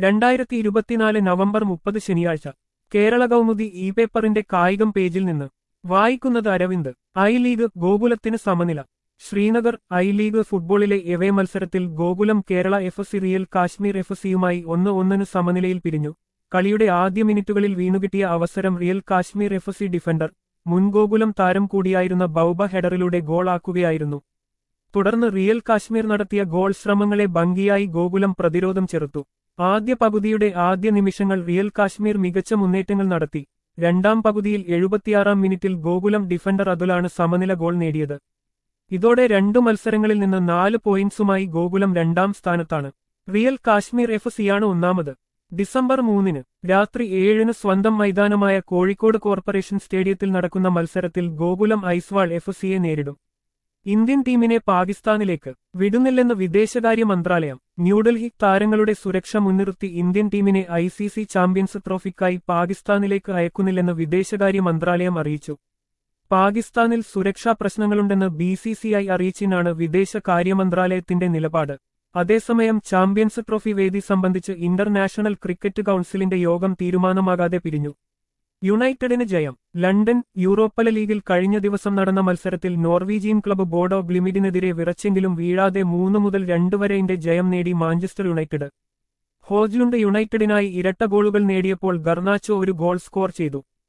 2024 November 30 ശനിയാഴ്ച Kerala Kaumudi E പേപ്പറിന്റെ കായികം പേജിൽ നിന്ന് വായിക്കുന്നത് അരവിന്ദ്. ഐ ലീഗ് ഗോകുലത്തിന് സമനില. ശ്രീനഗർ. ഐ ലീഗ് ഫുട്ബോളിലെ എവേ മത്സരത്തിൽ ഗോകുലം കേരള എഫ്.സി റിയൽ കാശ്മീർ എഫ്.സിയുമായി 1-1 സമനിലയിൽ പിരിഞ്ഞു. കളിയുടെ ആദ്യ മിനിറ്റുകളിൽ വീണുകിട്ടിയ അവസരം റിയൽ കാശ്മീർ എഫ്.സി ഡിഫൻഡർ മുൻ ഗോകുലം താരം കൂടിയായിരുന്ന ബൗബ ഹെഡറിലൂടെ ഗോൾ ആക്കുകയായിരുന്നു. തുടർന്ന് റിയൽ കാശ്മീർ നടത്തിയ ഗോൾ ശ്രമങ്ങളെ ഭംഗിയായി ഗോകുലം പ്രതിരോധം ചെറുത്തു. ആദ്യ പകുതിയുടെ ആദ്യ നിമിഷങ്ങൾ റിയൽ കാശ്മീർ മികച്ച മുന്നേറ്റങ്ങൾ നടത്തി. രണ്ടാം പകുതിയിൽ 76-ാം മിനിറ്റിൽ ഗോകുലം ഡിഫൻഡർ അതുലാണ് സമനില ഗോൾ നേടിയത്. ഇതോടെ 2 മത്സരങ്ങളിൽ നിന്ന് 4 പോയിന്റ്സുമായി ഗോകുലം 2ാം സ്ഥാനത്താണ്. റിയൽ കാശ്മീർ എഫ്.സിയാണ് ഒന്നാമത്. ഡിസംബർ 3 രാത്രി 7 സ്വന്തം മൈതാനമായ കോഴിക്കോട് കോർപ്പറേഷൻ സ്റ്റേഡിയത്തിൽ നടക്കുന്ന മത്സരത്തിൽ ഗോകുലം ഐസ്വാൾ എഫ്.സിയെ നേരിടും. ഇന്ത്യൻ ടീമിനെ പാകിസ്ഥാനിലേക്ക് വിടുന്നില്ലെന്ന് വിദേശകാര്യ മന്ത്രാലയം. ന്യൂഡൽഹി. താരങ്ങളുടെ സുരക്ഷ മുൻനിർത്തി ഇന്ത്യൻ ടീമിനെ ICC ചാമ്പ്യൻസ് ട്രോഫിക്കായി പാകിസ്ഥാനിലേക്ക് അയക്കുന്നില്ലെന്ന് വിദേശകാര്യ മന്ത്രാലയം അറിയിച്ചു. പാകിസ്ഥാനിൽ സുരക്ഷാ പ്രശ്നങ്ങളുണ്ടെന്ന് BCCI അറിയിച്ചെന്നാണ് വിദേശകാര്യ മന്ത്രാലയത്തിന്റെ നിലപാട്. അതേസമയം ചാമ്പ്യൻസ് ട്രോഫി വേദി സംബന്ധിച്ച് ഇന്റർനാഷണൽ ക്രിക്കറ്റ് കൗൺസിലിന്റെ യോഗം തീരുമാനമാകാതെ പിരിഞ്ഞു. യുണൈറ്റഡിന് ജയം. ലണ്ടൻ. യൂറോപ്പല ലീഗിൽ കഴിഞ്ഞ ദിവസം നടന്ന മത്സരത്തിൽ നോർവീജിയൻ ക്ലബ്ബ് ബോഡോ ഗ്ലിമിഡിനെതിരെ വിറച്ചെങ്കിലും വീഴാതെ 3-2 വരെയുടെ ജയം നേടി മാഞ്ചസ്റ്റർ യുണൈറ്റഡ്. ഹോജ്ലുണ്ട് യുണൈറ്റഡിനായി ഇരട്ട ഗോളുകൾ നേടിയപ്പോൾ ഗർനാച്ചോ ഒരു ഗോൾ സ്കോർ ചെയ്തു.